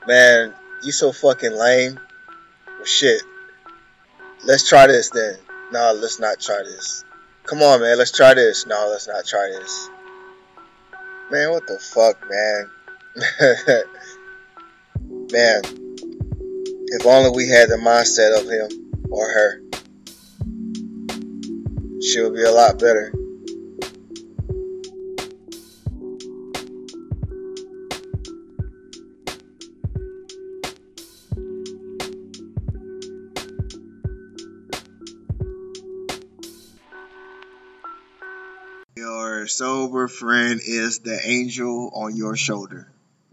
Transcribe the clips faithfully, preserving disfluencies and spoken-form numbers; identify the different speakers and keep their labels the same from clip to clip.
Speaker 1: Man, you so fucking lame. Well, shit. Let's try this then. No, let's not try this. Come on, man. Let's try this. No, let's not try this. Man, what the fuck, man? Man, if only we had the mindset of him or her, she would be a lot better. Your sober friend is the angel on your shoulder.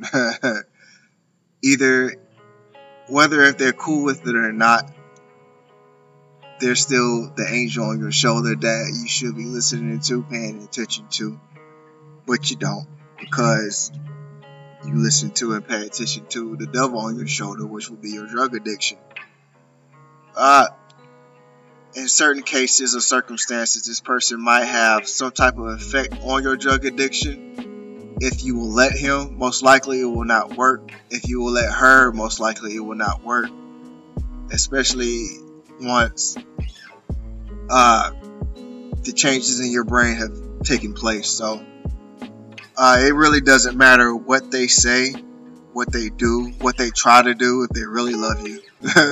Speaker 1: Either, whether if they're cool with it or not, they're still the angel on your shoulder that you should be listening to, paying attention to, but you don't, because you listen to and pay attention to the devil on your shoulder, which would be your drug addiction. Uh, in certain cases or circumstances, this person might have some type of effect on your drug addiction. If you will let him, most likely it will not work. If you will let her, most likely it will not work. Especially once uh, the changes in your brain have taken place. So uh, it really doesn't matter what they say, what they do, what they try to do if they really love you.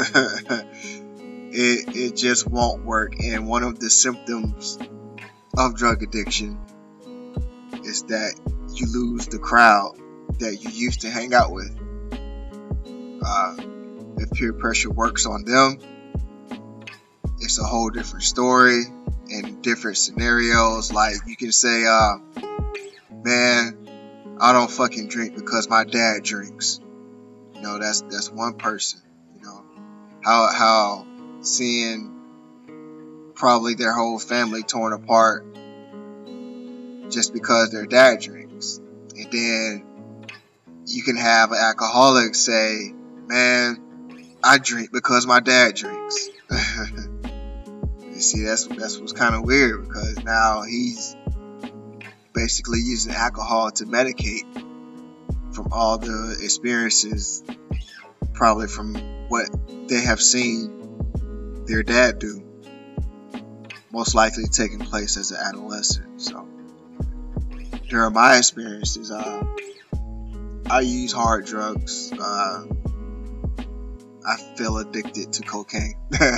Speaker 1: it, it just won't work. And one of the symptoms of drug addiction is that you lose the crowd that you used to hang out with. Uh, if peer pressure works on them, it's a whole different story and different scenarios. Like you can say, uh, man, I don't fucking drink because my dad drinks. You know, that's that's one person. You know, how how seeing probably their whole family torn apart just because their dad drinks. And then you can have an alcoholic say, man, I drink because my dad drinks. You see, that's that's what's kind of weird, because now he's basically using alcohol to medicate from all the experiences, probably from what they have seen their dad do, most likely taking place as an adolescent. So during my experiences, uh, I use hard drugs. Uh, I feel addicted to cocaine.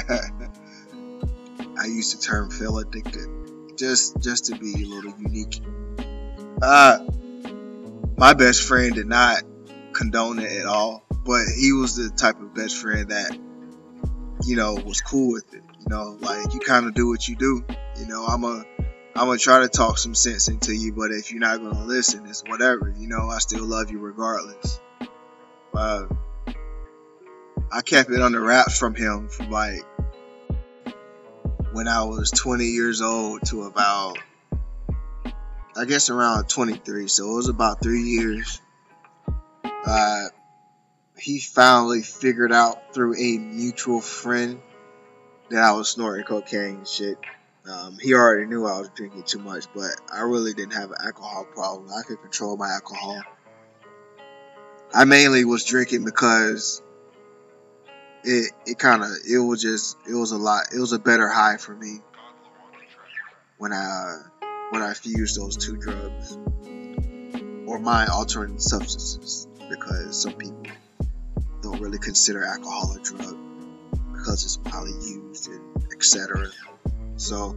Speaker 1: I use the term "feel addicted" just just to be a little unique. Uh, my best friend did not condone it at all, but he was the type of best friend that, you know, was cool with it. You know, like, you kind of do what you do. You know, I'm a I'm gonna try to talk some sense into you, but if you're not gonna listen, it's whatever. You know, I still love you regardless. Uh, I kept it under wraps from him from like when I was twenty years old to about, I guess, around twenty-three. So it was about three years. Uh, he finally figured out through a mutual friend that I was snorting cocaine and shit. Um, he already knew I was drinking too much, but I really didn't have an alcohol problem. I could control my alcohol. I mainly was drinking because it it kind of, it was just, it was a lot, it was a better high for me when I when I fused those two drugs, or mind altering substances, because some people don't really consider alcohol a drug because it's probably used and et cetera. So,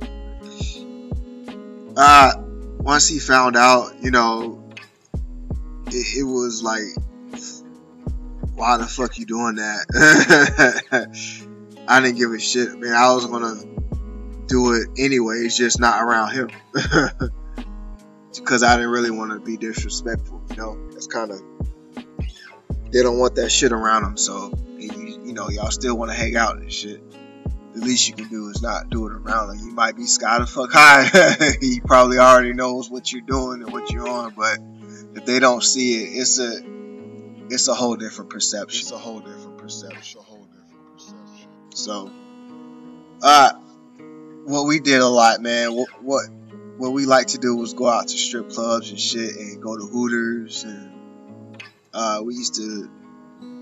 Speaker 1: uh, once he found out, you know, it, it was like, why the fuck you doing that? I didn't give a shit. I mean, I was gonna do it anyways, just not around him. Because I didn't really want to be disrespectful, you know. It's kind of, they don't want that shit around them, so, you, you know, y'all still want to hang out and shit. The least you can do is not do it around them. You might be sky the fuck high. He probably already knows what you're doing and what you're on, but if they don't see it, it's a it's a whole different perception. It's a whole different perception. A whole different perception. So, uh, what we did a lot, man. What what what we like to do was go out to strip clubs and shit, and go to Hooters, and uh, we used to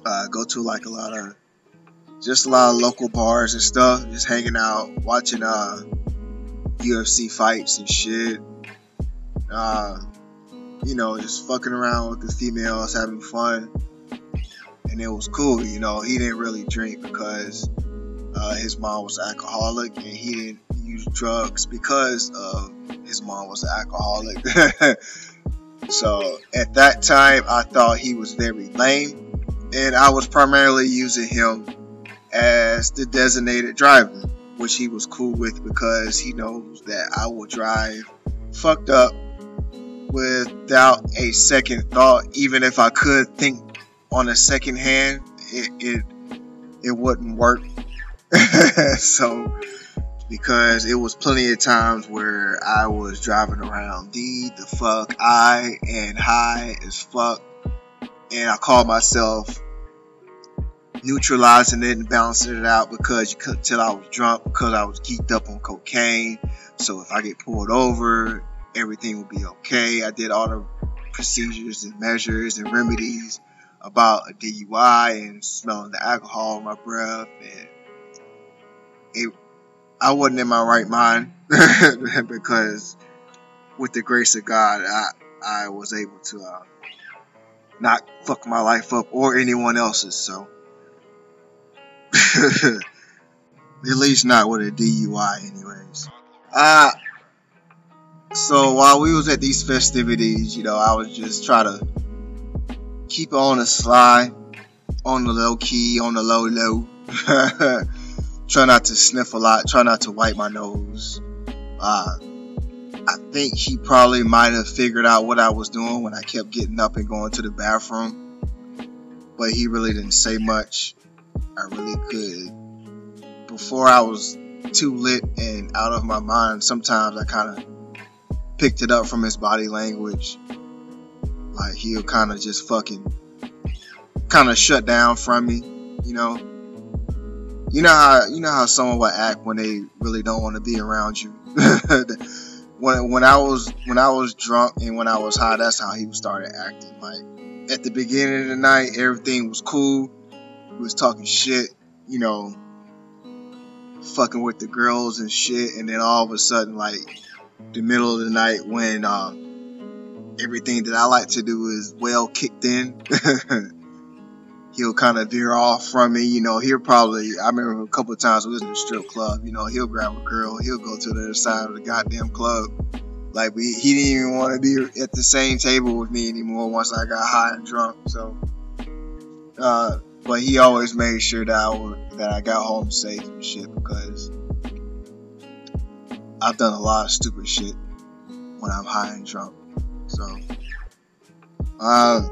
Speaker 1: Uh, go to like a lot of, just a lot of local bars and stuff, just hanging out, watching uh, U F C fights and shit. Uh, you know, just fucking around with the females, having fun. And it was cool, you know. He didn't really drink because uh, his mom was an alcoholic, and he didn't use drugs because of his mom was an alcoholic. So at that time, I thought he was very lame, and I was primarily using him as the designated driver, which he was cool with because he knows that I will drive fucked up without a second thought. Even if I could think on a second hand, it it, it wouldn't work. So, because it was plenty of times where I was driving around D the fuck I and high as fuck, and I called myself neutralizing it and balancing it out because you couldn't tell I was drunk because I was geeked up on cocaine. So if I get pulled over, everything will be okay. I did all the procedures and measures and remedies about a D U I and smelling the alcohol in my breath, and it, I wasn't in my right mind because with the grace of God, I, I was able to uh, not fuck my life up or anyone else's. So at least not with a D U I anyways. Uh, so while we was at these festivities, you know, I was just trying to keep it on the sly, on the low key, on the low low. Try not to sniff a lot, try not to wipe my nose. Uh, I think he probably might have figured out what I was doing when I kept getting up and going to the bathroom. But he really didn't say much. I really could. Before I was too lit and out of my mind, sometimes I kind of picked it up from his body language. Like he'll kind of just fucking kind of shut down from me, you know. You know how you know how someone would act when they really don't want to be around you. when when I was when I was drunk and when I was high, that's how he started acting. Like at the beginning of the night, everything was cool. He was talking shit, you know, fucking with the girls and shit, and then all of a sudden, like the middle of the night, when uh, everything that I like to do is well kicked in. He'll kind of veer off from me, you know. He'll probably, I remember a couple of times we was in a strip club, you know, he'll grab a girl, he'll go to the other side of the goddamn club. Like, we, he didn't even want to be at the same table with me anymore once I got high and drunk, so. Uh, but he always made sure that I, was, that I got home safe and shit, because I've done a lot of stupid shit when I'm high and drunk, so. Um.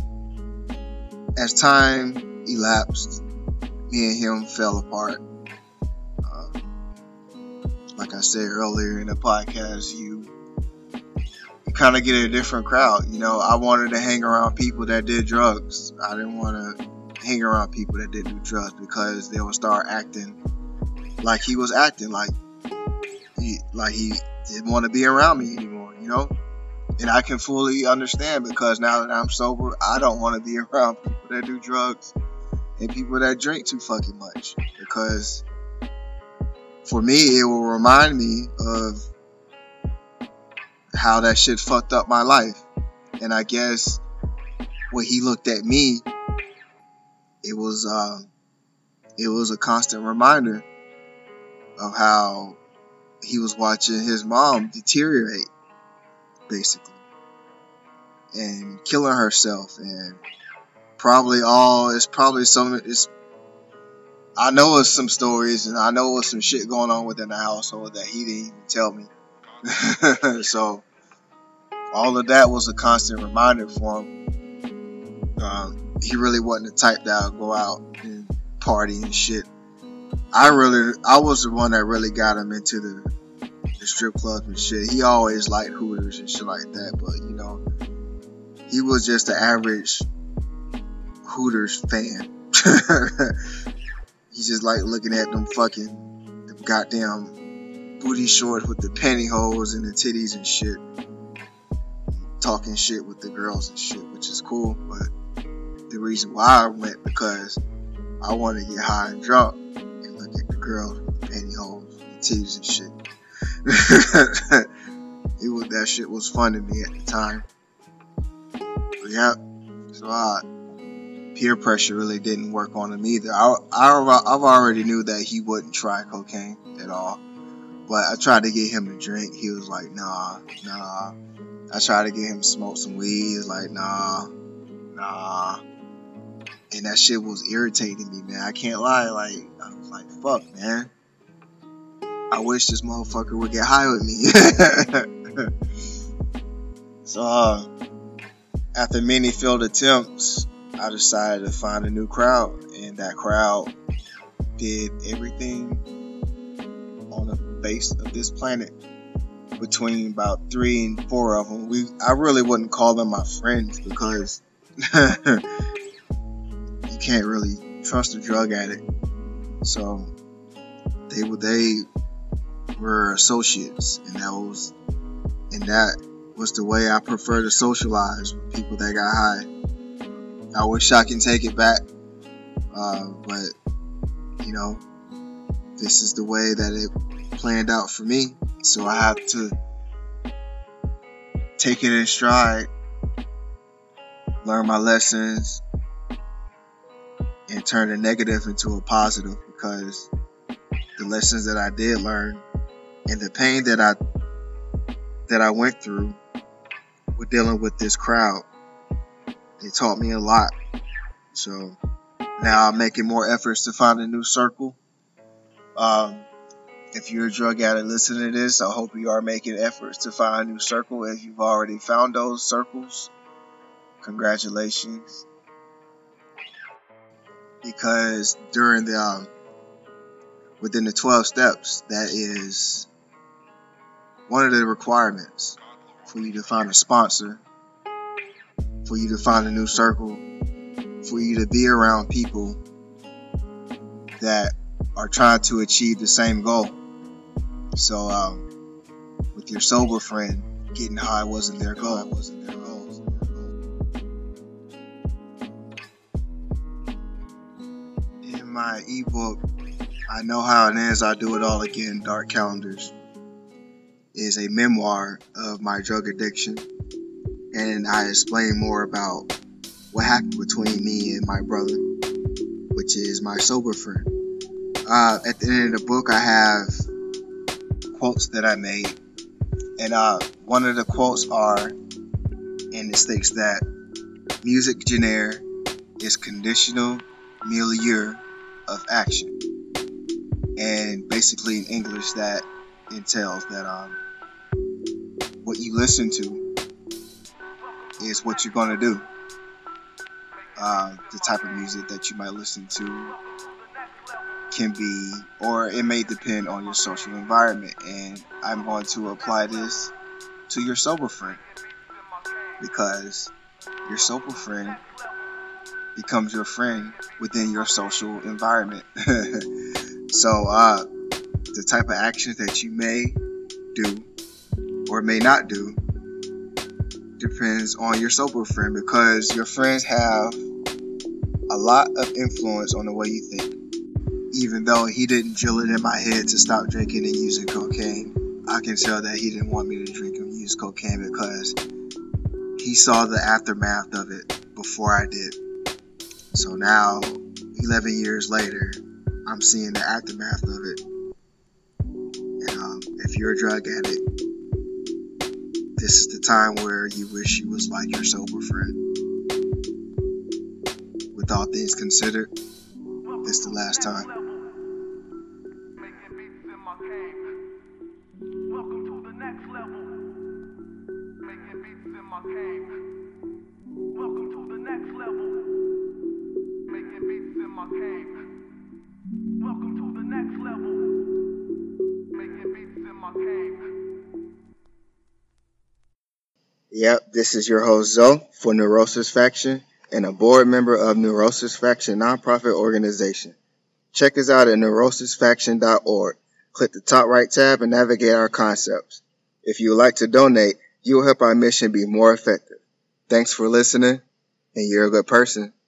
Speaker 1: As time elapsed, me and him fell apart. Uh, like I said earlier in the podcast, you you kind of get a different crowd. You know, I wanted to hang around people that did drugs. I didn't want to hang around people that didn't do drugs because they would start acting like he was acting, like he like he didn't want to be around me anymore. You know. And I can fully understand because now that I'm sober, I don't want to be around people that do drugs and people that drink too fucking much. Because for me, it will remind me of how that shit fucked up my life. And I guess when he looked at me, it was uh, it was a constant reminder of how he was watching his mom deteriorate, basically, and killing herself, and probably all it's probably some it's I know it's some stories, and I know it's some shit going on within the household that he didn't even tell me. So all of that was a constant reminder for him. Um, he really wasn't the type that would go out and party and shit. I really I was the one that really got him into the the strip clubs and shit. He always liked Hooters and shit like that, but you know, he was just the average Hooters fan. He just like looking at them fucking them goddamn booty shorts with the pantyhose and the titties and shit, talking shit with the girls and shit, which is cool, but the reason why I went, because I wanted to get high and drunk and look at the girls with the pantyhose and titties and shit. it was, that shit was fun to me at the time. But yeah, so uh, peer pressure really didn't work on him either. I, I, I've already knew that he wouldn't try cocaine at all. But I tried to get him to drink. He was like, nah, nah. I tried to get him to smoke some weed. He was like, nah, nah. And that shit was irritating me, man. I can't lie. Like, I was like, fuck, man. I wish this motherfucker would get high with me. So, uh, after many failed attempts, I decided to find a new crowd. And that crowd did everything on the face of this planet. Between about three and four of them, we I really wouldn't call them my friends, because you can't really trust a drug addict. So they were they were associates, and that was and that was the way I prefer to socialize with people that got high. I wish I can take it back, uh, but you know, this is the way that it planned out for me. So I have to take it in stride, learn my lessons, and turn the negative into a positive, because the lessons that I did learn and the pain that I that I went through with dealing with this crowd, it taught me a lot. So now I'm making more efforts to find a new circle. Um, If you're a drug addict listening to this, I hope you are making efforts to find a new circle. If you've already found those circles, congratulations. Because during the, um, within the twelve steps, that is one of the requirements for you to find a sponsor, for you to find a new circle, for you to be around people that are trying to achieve the same goal. So, um, with your sober friend, getting high wasn't their goal. Wasn't their goal. In my ebook, I Know How It Ends, I Do It All Again, Dark Calendars, is a memoir of my drug addiction, and I explain more about what happened between me and my brother, which is my sober friend. Uh, at the end of the book, I have quotes that I made, and uh, one of the quotes are, and it states that music genre is conditional milieu of action, and basically in English that entails that um, what you listen to is what you're gonna do. Uh, the type of music that you might listen to can be, or it may depend on your social environment, and I'm going to apply this to your sober friend, because your sober friend becomes your friend within your social environment. So uh, the type of actions that you may do or may not do depends on your sober friend, because your friends have a lot of influence on the way you think. Even though he didn't drill it in my head to stop drinking and using cocaine, I can tell that he didn't want me to drink and use cocaine, because he saw the aftermath of it before I did. So now, eleven years later, I'm seeing the aftermath of it. And um, if you're a drug addict, this is the time where you wish you was like your sober friend. With all things considered, it's the last time.
Speaker 2: Welcome to the next level. Making beats in my cave. Welcome to the next level. Making beats in my cave. Welcome to the next level. Making beats in my cave.
Speaker 1: Yep, this is your host Zoe for Neurosis Faction, and a board member of Neurosis Faction nonprofit organization. Check us out at neurosis faction dot org. Click the top right tab and navigate our concepts. If you would like to donate, you will help our mission be more effective. Thanks for listening, and you're a good person.